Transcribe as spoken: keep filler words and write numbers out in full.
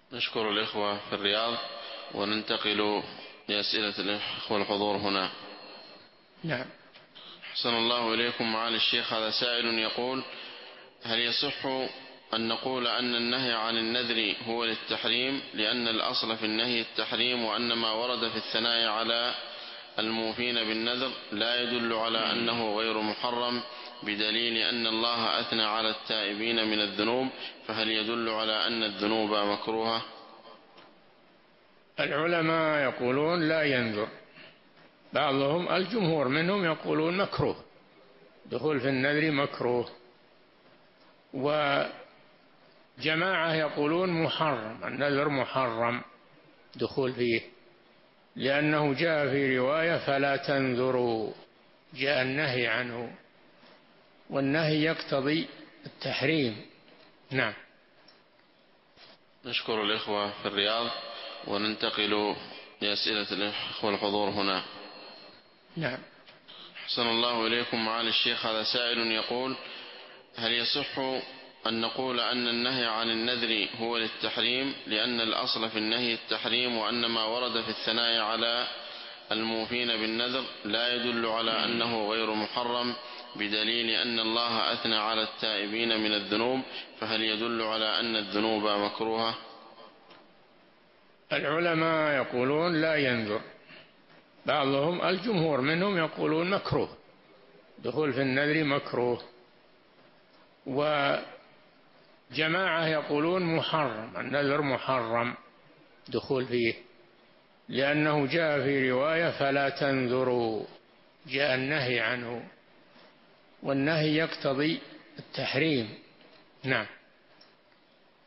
نشكر الإخوة في الرياض وننتقل لأسئلة الإخوة الحضور هنا. نعم. أحسن الله إليكم معالي الشيخ. هذا سائل يقول: هل يصح أن نقول أن النهي عن النذر هو للتحريم لأن الأصل في النهي التحريم، وأن ما ورد في الثناء على الموفين بالنذر لا يدل على أنه غير محرم بدليل أن الله أثنى على التائبين من الذنوب، فهل يدل على أن الذنوب مكروهة؟ العلماء يقولون لا ينذر، بعضهم الجمهور منهم يقولون مكروه، دخول في النذر مكروه، وجماعة يقولون محرم، النذر محرم دخول فيه، لأنه جاء في رواية فلا تنذروا، جاء النهي عنه، والنهي يقتضي التحريم. نعم. نشكر الإخوة في الرياض وننتقل لأسئلة الإخوة الحضور هنا. نعم. أحسن الله إليكم معالي الشيخ. هذا سائل يقول: هل يصح أن نقول أن النهي عن النذر هو للتحريم لأن الأصل في النهي التحريم، وأن ما ورد في الثناء على الموفين بالنذر لا يدل على أنه غير محرم بدليل أن الله أثنى على التائبين من الذنوب، فهل يدل على أن الذنوب مكروهة؟ العلماء يقولون لا ينذر، بعضهم الجمهور منهم يقولون مكروه، دخول في النذر مكروه، وجماعة يقولون محرم، النذر محرم دخول فيه، لأنه جاء في رواية فلا تنذروا، جاء النهي عنه، والنهي يقتضي التحريم. نعم.